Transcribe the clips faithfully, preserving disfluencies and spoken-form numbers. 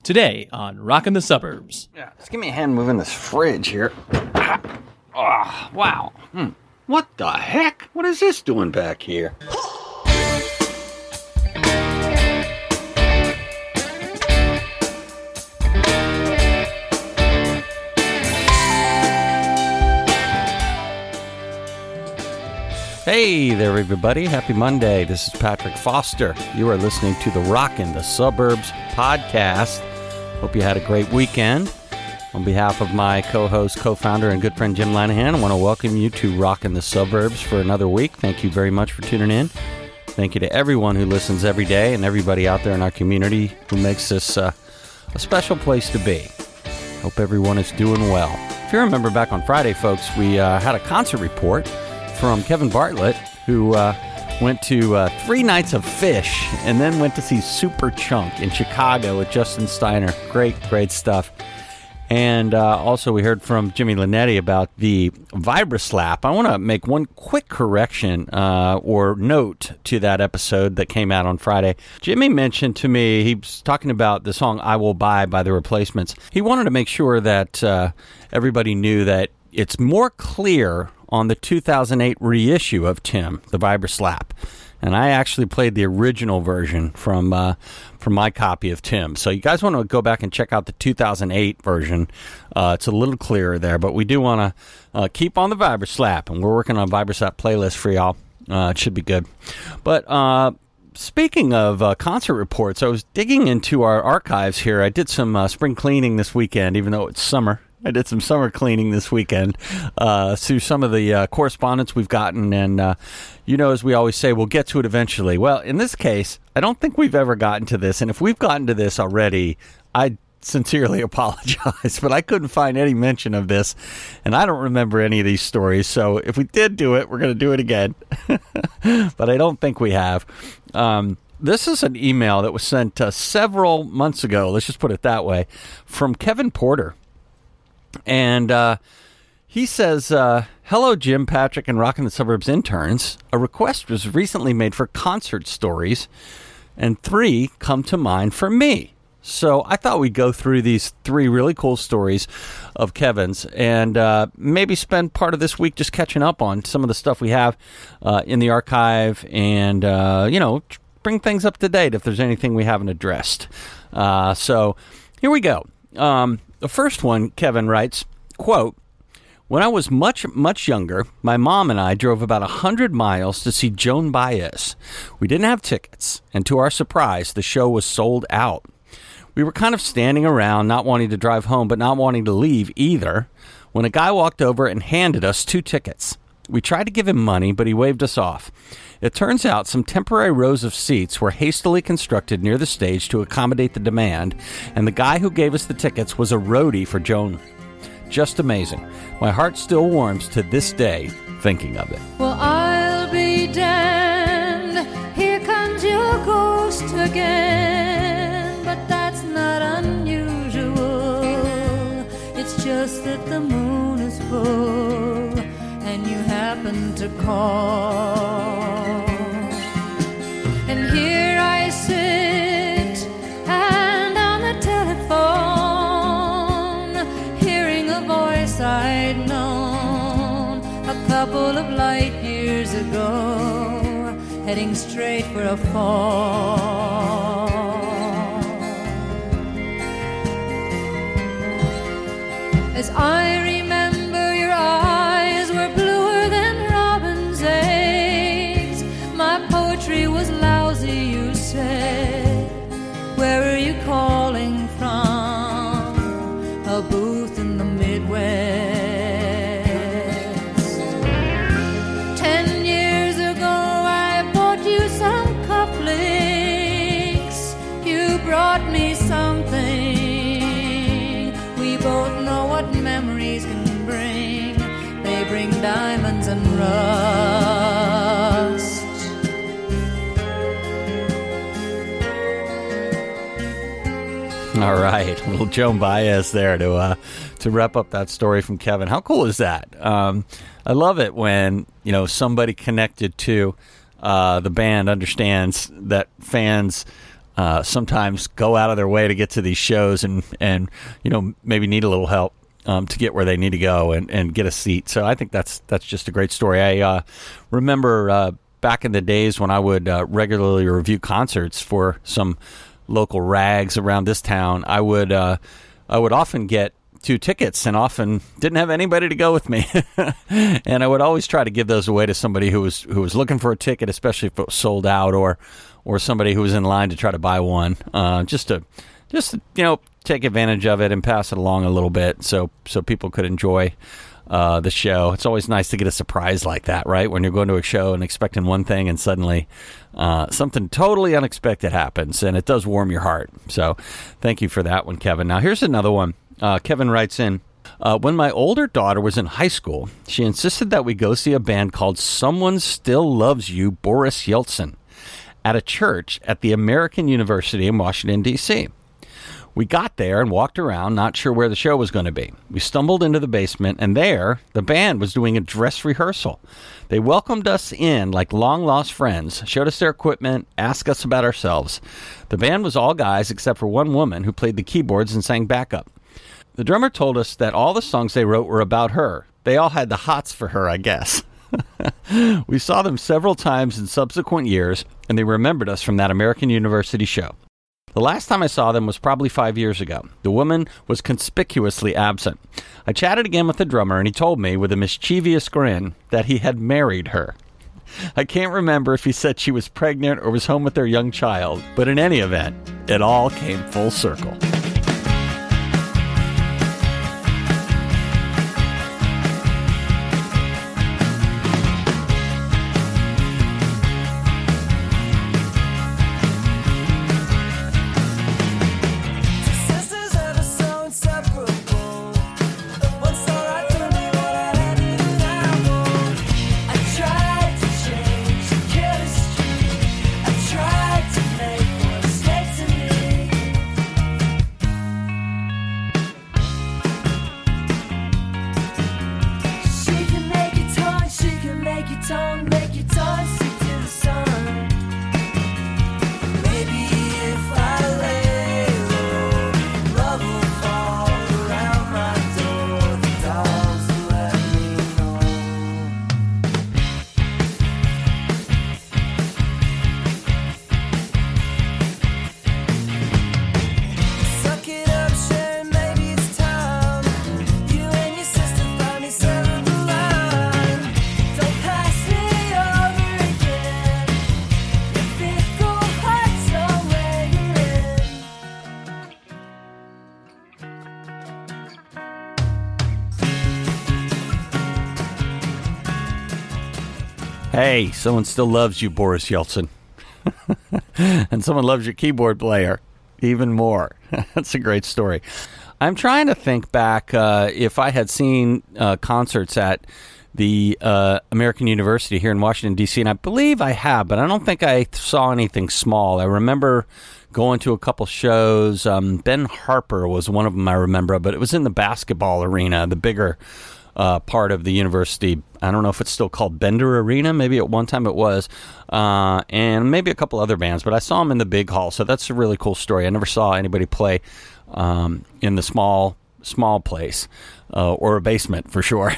Today on Rockin' the Suburbs. Yeah, just give me a hand moving this fridge here. Oh, wow. Hmm. What the heck? What is this doing back here? Hey there, everybody. Happy Monday. This is Patrick Foster. You are listening to the Rockin' the Suburbs podcast. Hope you had a great weekend. On behalf of my co-host, co-founder, and good friend Jim Lanahan, I want to welcome you to Rockin' the Suburbs for another week. Thank you very much for tuning in. Thank you to everyone who listens every day and everybody out there in our community who makes this uh, a special place to be. Hope everyone is doing well. If you remember back on Friday, folks, we uh, had a concert report from Kevin Bartlett, who uh, went to uh, three nights of Fish and then went to see Superchunk in Chicago with Justin Steiner. Great, great stuff. And uh, also we heard from Jimmy Linetti about the VibraSlap. I want to make one quick correction uh, or note to that episode that came out on Friday. Jimmy mentioned to me, he was talking about the song I Will Buy by The Replacements. He wanted to make sure that uh, everybody knew that it's more clear on the two thousand eight reissue of Tim, the VibraSlap. And I actually played the original version from uh, from my copy of Tim. So you guys want to go back and check out the two thousand eight version. Uh, it's a little clearer there, but we do want to uh, keep on the VibraSlap, and we're working on a VibraSlap playlist for y'all. Uh, it should be good. But uh, speaking of uh, concert reports, I was digging into our archives here. I did some uh, spring cleaning this weekend, even though it's summer. I did some summer cleaning this weekend uh, through some of the uh, correspondence we've gotten. And, uh, you know, as we always say, we'll get to it eventually. Well, in this case, I don't think we've ever gotten to this. And if we've gotten to this already, I sincerely apologize. But I couldn't find any mention of this. And I don't remember any of these stories. So if we did do it, we're going to do it again. But I don't think we have. Um, this is an email that was sent uh, several months ago, let's just put it that way, from Kevin Porter. And uh, he says, uh, hello, Jim, Patrick, and Rockin' the Suburbs interns. A request was recently made for concert stories, and three come to mind for me. So I thought we'd go through these three really cool stories of Kevin's and uh, maybe spend part of this week just catching up on some of the stuff we have uh, in the archive and, uh, you know, bring things up to date if there's anything we haven't addressed. Uh, so here we go. Um The first one, Kevin writes, quote, when I was much, much younger, my mom and I drove about one hundred miles to see Joan Baez. We didn't have tickets, and to our surprise, the show was sold out. We were kind of standing around, not wanting to drive home, but not wanting to leave either, when a guy walked over and handed us two tickets. We tried to give him money, but he waved us off. It turns out some temporary rows of seats were hastily constructed near the stage to accommodate the demand, and the guy who gave us the tickets was a roadie for Joan. Just amazing. My heart still warms to this day thinking of it. Well, I'll be damned. Here comes your ghost again. But that's not unusual. It's just that the moon is full and you happen to call. And here I sit, and on the telephone, hearing a voice I'd known a couple of light years ago, heading straight for a fall. As I remember, your eyes were bluer than robin's eggs. My poetry was lousy, you said. Where are you calling from? A booth in the Midwest. Ten years ago I bought you some cufflinks. You brought me something. We both know what memories can bring. They bring diamonds and rust. All right, little Joan Baez there to uh, to wrap up that story from Kevin. How cool is that? Um, I love it when, you know, somebody connected to uh, the band understands that fans uh, sometimes go out of their way to get to these shows and, and you know, maybe need a little help um, to get where they need to go and, and get a seat. So I think that's that's just a great story. I uh, remember uh, back in the days when I would uh, regularly review concerts for some local rags around this town. I would uh, I would often get two tickets and often didn't have anybody to go with me. And I would always try to give those away to somebody who was who was looking for a ticket, especially if it was sold out, or or somebody who was in line to try to buy one, uh, just to just to, you know, take advantage of it and pass it along a little bit so so people could enjoy uh, the show. It's always nice to get a surprise like that, right? When you're going to a show and expecting one thing and suddenly uh, something totally unexpected happens, and it does warm your heart. So thank you for that one, Kevin. Now here's another one. Uh, Kevin writes in, uh, when my older daughter was in high school, she insisted that we go see a band called Someone Still Loves You, Boris Yeltsin, at a church at the American University in Washington, D C We got there and walked around, not sure where the show was going to be. We stumbled into the basement, and there, the band was doing a dress rehearsal. They welcomed us in like long-lost friends, showed us their equipment, asked us about ourselves. The band was all guys except for one woman who played the keyboards and sang backup. The drummer told us that all the songs they wrote were about her. They all had the hots for her, I guess. We saw them several times in subsequent years, and they remembered us from that American University show. The last time I saw them was probably five years ago. The woman was conspicuously absent. I chatted again with the drummer, and he told me with a mischievous grin that he had married her. I can't remember if he said she was pregnant or was home with their young child, but in any event, it all came full circle. Hey, someone still loves you, Boris Yeltsin. And someone loves your keyboard player even more. That's a great story. I'm trying to think back uh, if I had seen uh, concerts at the uh, American University here in Washington, D C, and I believe I have, but I don't think I saw anything small. I remember going to a couple shows. Um, Ben Harper was one of them I remember, but it was in the basketball arena, the bigger Uh, part of the university. I don't know if it's still called Bender Arena. Maybe at one time it was. Uh, and maybe a couple other bands. But I saw them in the big hall. So that's a really cool story. I never saw anybody play um, in the small small place uh, or a basement for sure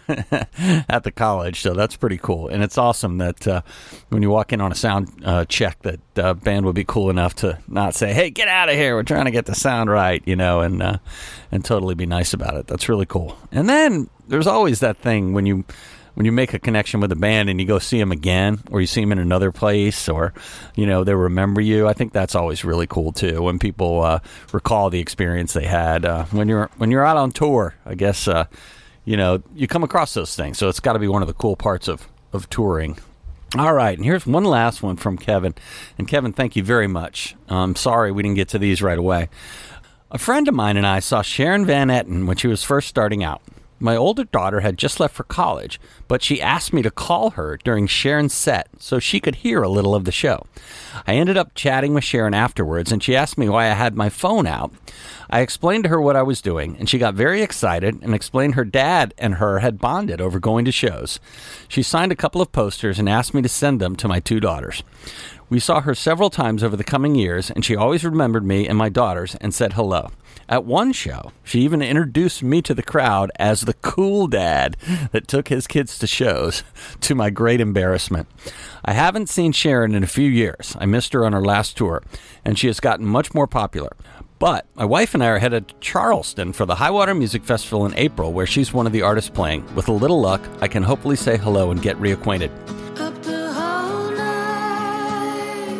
at the college. So that's pretty cool. And it's awesome that uh, when you walk in on a sound uh, check, that uh, band would be cool enough to not say, hey, get out of here. We're trying to get the sound right, you know, and uh, and totally be nice about it. That's really cool. And then there's always that thing when you when you make a connection with a band and you go see them again, or you see them in another place, or, you know, they remember you. I think that's always really cool too, when people uh, recall the experience they had uh, when you're when you're out on tour. I guess uh, you know, you come across those things, so it's got to be one of the cool parts of of touring. All right, and here's one last one from Kevin. And Kevin, thank you very much. I'm sorry we didn't get to these right away. A friend of mine and I saw Sharon Van Etten when she was first starting out. My older daughter had just left for college, but she asked me to call her during Sharon's set so she could hear a little of the show. I ended up chatting with Sharon afterwards, and she asked me why I had my phone out. I explained to her what I was doing, and she got very excited and explained her dad and her had bonded over going to shows. She signed a couple of posters and asked me to send them to my two daughters. We saw her several times over the coming years, and she always remembered me and my daughters and said hello. At one show, she even introduced me to the crowd as the cool dad that took his kids to shows, to my great embarrassment. I haven't seen Sharon in a few years. I missed her on her last tour, and she has gotten much more popular. But my wife and I are headed to Charleston for the Highwater Music Festival in April, where she's one of the artists playing. With a little luck, I can hopefully say hello and get reacquainted. Up the whole night,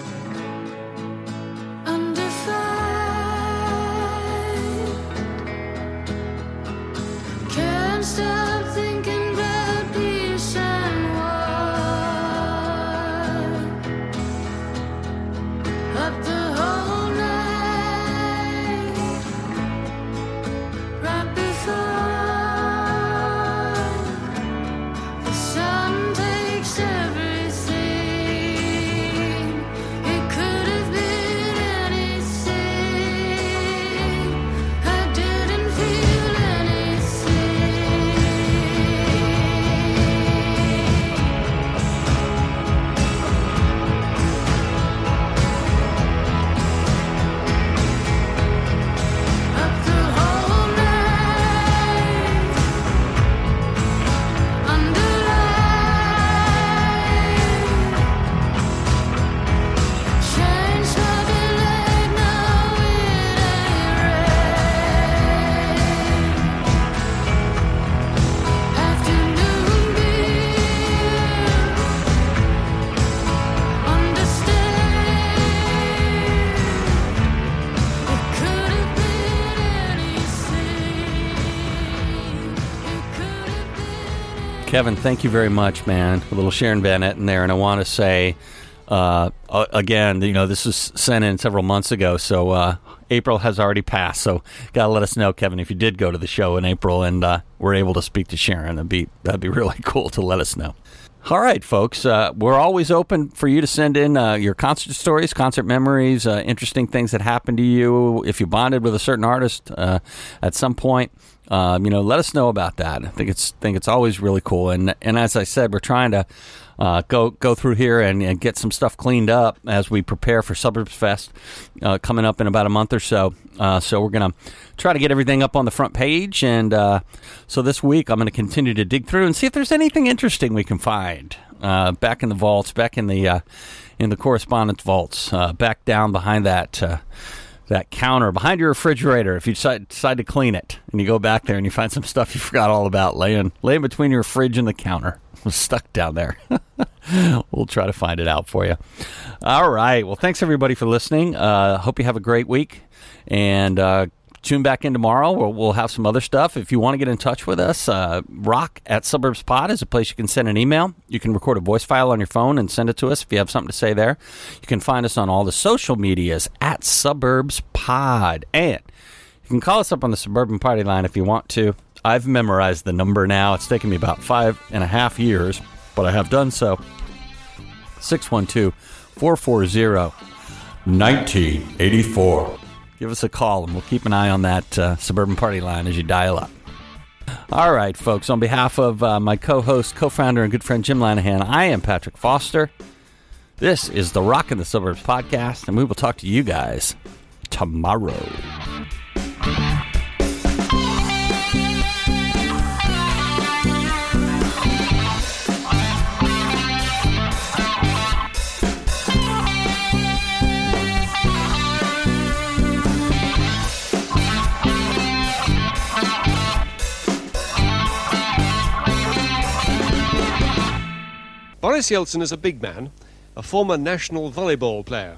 under fire, can't stop thinking about peace and war. Up the whole night, right before the sun takes everything. It could have been anything. I didn't feel anything. Up the whole night, under light, shine smoking like no it ain't rain. Afternoon beer, understand. It could have been anything. It could have been. Kevin, thank you very much, man. A little Sharon Van Etten there, and I want to say, uh, uh, again, you know, this was sent in several months ago, so uh, April has already passed, so got to let us know, Kevin, if you did go to the show in April and uh, were able to speak to Sharon. That'd be, that'd be really cool to let us know. All right, folks, uh, we're always open for you to send in uh, your concert stories, concert memories, uh, interesting things that happened to you. If you bonded with a certain artist uh, at some point, um, you know, let us know about that. I think it's think it's always really cool. And and as I said, we're trying to uh, go go through here and, and get some stuff cleaned up as we prepare for Suburbs Fest uh, coming up in about a month or so. Uh, so we're going to try to get everything up on the front page. And uh, so this week, I'm going to continue to dig through and see if there's anything interesting we can find uh, back in the vaults, back in the uh, in the correspondence vaults, uh, back down behind that uh, that counter, behind your refrigerator. If you decide, decide to clean it and you go back there and you find some stuff you forgot all about laying, laying between your fridge and the counter. It was stuck down there. We'll try to find it out for you. All right. Well, thanks everybody for listening. Uh, hope you have a great week. And uh, tune back in tomorrow. We'll, we'll have some other stuff. If you want to get in touch with us, uh, rock at Suburbs Pod is a place you can send an email. You can record a voice file on your phone and send it to us if you have something to say there. You can find us on all the social medias at Suburbs Pod. And you can call us up on the Suburban Party line if you want to. I've memorized the number now. It's taken me about five and a half years, but I have done so. six one two, four four zero, one nine eight four. Give us a call, and we'll keep an eye on that uh, Suburban Party line as you dial up. All right, folks, on behalf of uh, my co-host, co-founder, and good friend Jim Lanahan, I am Patrick Foster. This is the Rock in the Suburbs podcast, and we will talk to you guys tomorrow. Boris Yeltsin is a big man, a former national volleyball player.